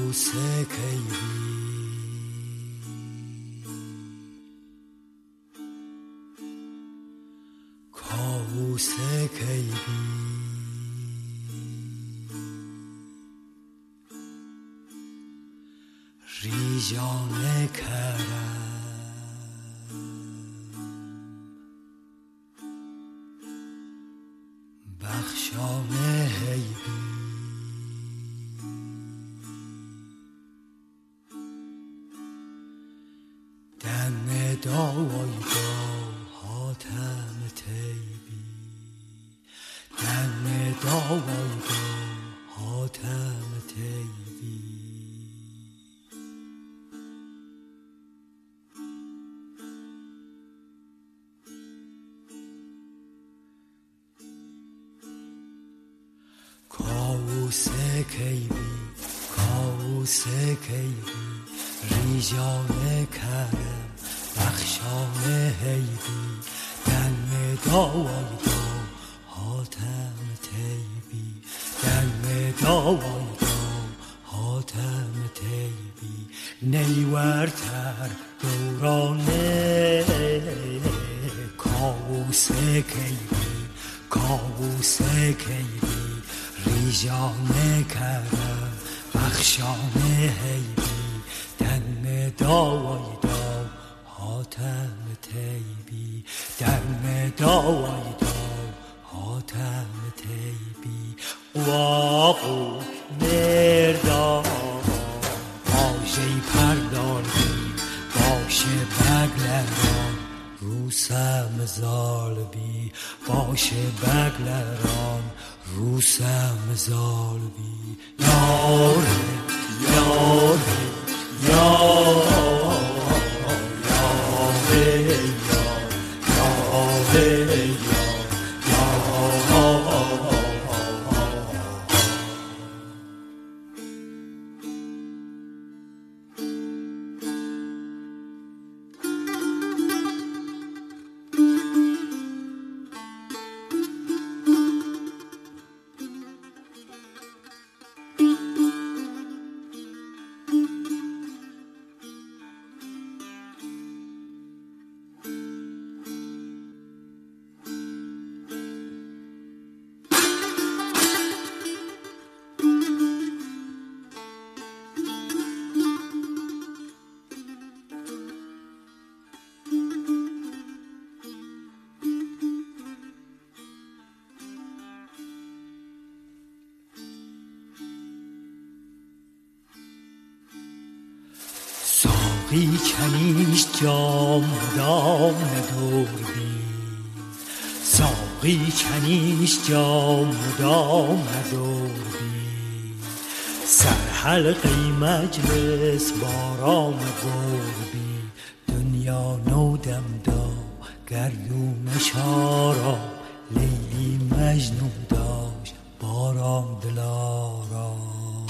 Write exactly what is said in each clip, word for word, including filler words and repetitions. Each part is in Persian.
ریجان کرم بخشان هیبی دم داوای دا حاتم تیبی دم داوای دا حاتم تیبی کاوسه کیبی کاوسه کیبی ریجان کرم بخشان هیبی دم داوای دا حاتم تیبی دم داوای دا حاتم تیبی نیورتر دورانه کاوسه کیبی کاوسه کیبی ریجان کرم بخشان هیبی دم داوای دا حاتم تیبی دم داوای دا حاتم تیبی واقو مردان باشه پرداربی باشه بگلران روسم زالبی باشه بگلران روسم زالبی یاره یاره یاره یاره یاره ساقی کنیش جام دام ندوردی ساقی کنیش جام دام ندوردی سر حلقی مجلس بارام بردی دنیا نودم دا گردون شارا لیلی مجنون داشت بارام دلارا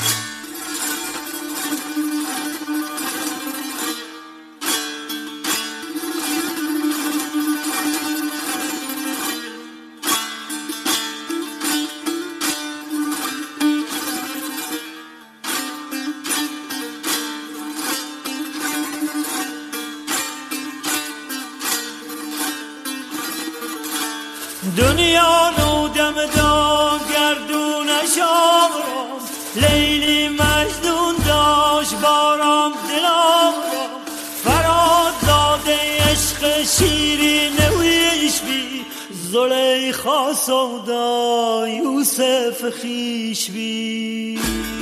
دنیا نودم دا گردونش آرام لیلی مجنون داشت بارام دلارام فراد زاده عشق شیرین ویش بی زلیخا سودا یوسف خیش بی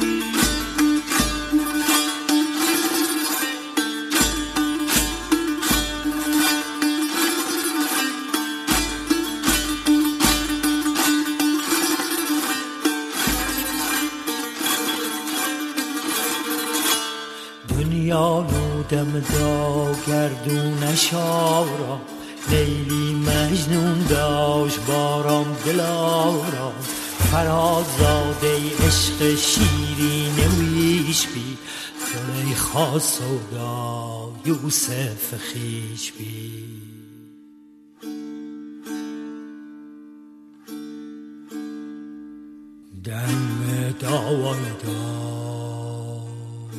دنیا نودم دا گردونش آرام لیلی مجنون داشت بارام دلارام فرازاده عشق شیرین ویش بی زلیخا سودا یوسف خیش بی دم داوای دا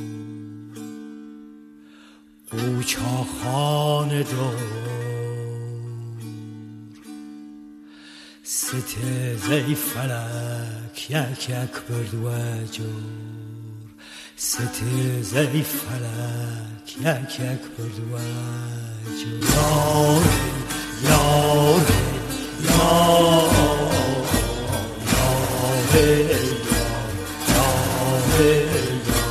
چاخان دور ستیزه فلک یک یک بردو جور ستیزه فلک یک یک بردو جور یار یار یار یار یار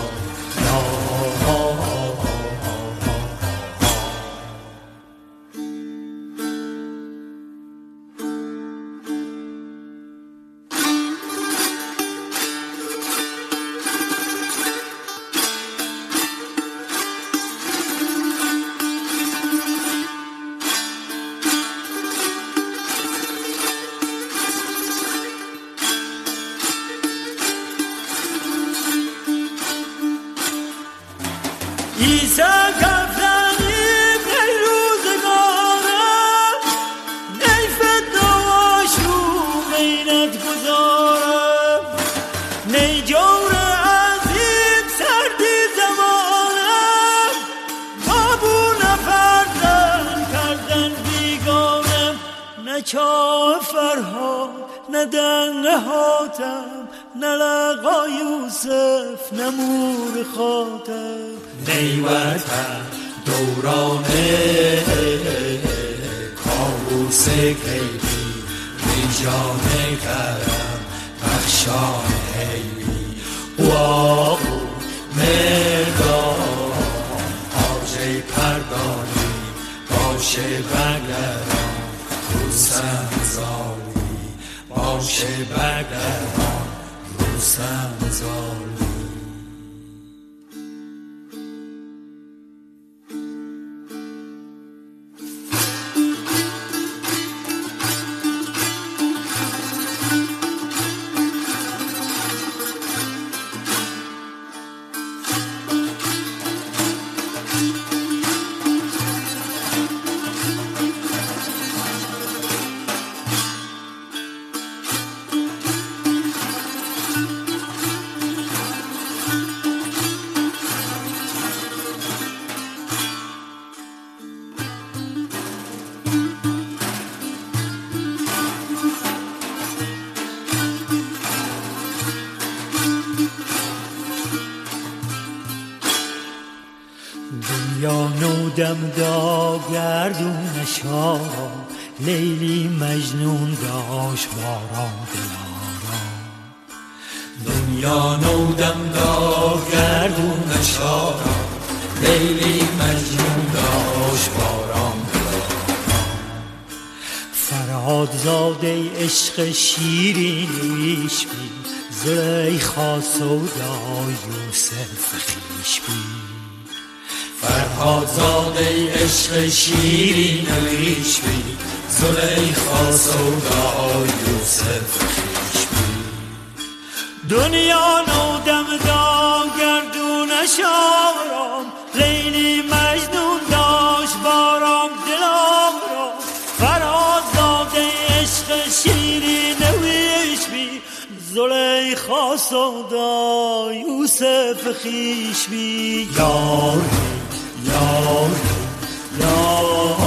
ایسا کفتنیم نی روزگارم نی فتنواشو مینت گذارم نی جور عزیز سردی زمانم بابو نفردن کردن بیگانم نه چاه فرهاد نه دنگ هاتم نه لقا یوسف نه مور خاتم نیوتن دورانه کابوس کیلی بیجانه کرم بخشان حیلی واقو مردان آجه پردانی باشه بگران روسم زالی باشه بگران روسم زالی دنیا نودم دا گردون شارم لیلی مجنون داشت باران دلارم دنیا نودم دا گردون شارم لیلی مجنون داشت باران دلارم فرهادزاده عشق شیرینیش بی زلیخا سودا یوسف خویش بی فرهادزاده عشق شیرین ریش بی زلیخا سودا یوسف خویش بی دنیا نودم دا گردونش آرام لیلی مجنون داشت بارام دلام را فرهادزاده عشق شیرین ریش بی زلیخا سودا یوسف خویش بی یار یار یار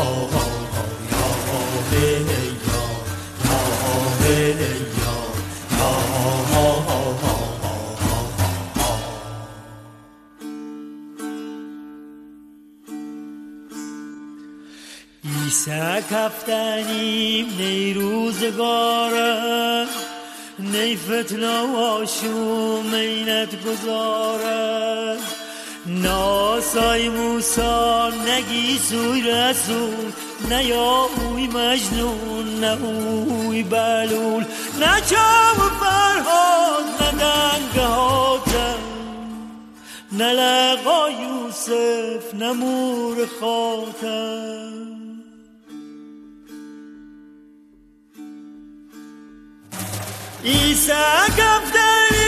ایسا کفتنیم نی روزگارم نی فتنه واشو مینت گذارم ناسای موسا نگی سوی رسول نه یا اوی مجنون نه اوی بلول نه چام فرهاد نه دنگ هاتم نه لقا یوسف نه مور خاتم ایسا کفتنی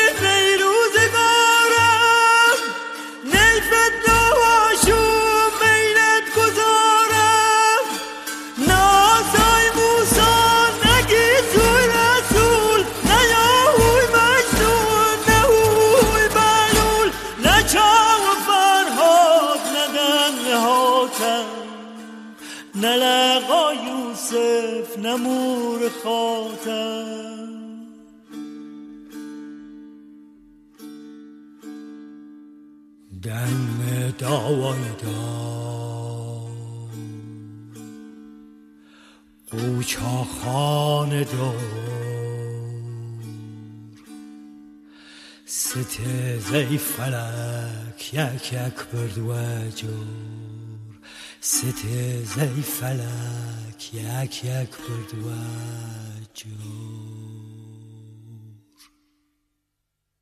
روزگارم نی فتنه واشو مینت گذارم ناسای موسا نگی سوی رسول نه یا اوی مجنون نه اوی بلول نه چاه فرهاد نه دنگ نه لقا یوسف نه مور خاتم. دم داوای دار قوچا خان دار سته زی فلک یک یک برد و جور سته زی فلک یک یک برد و جور.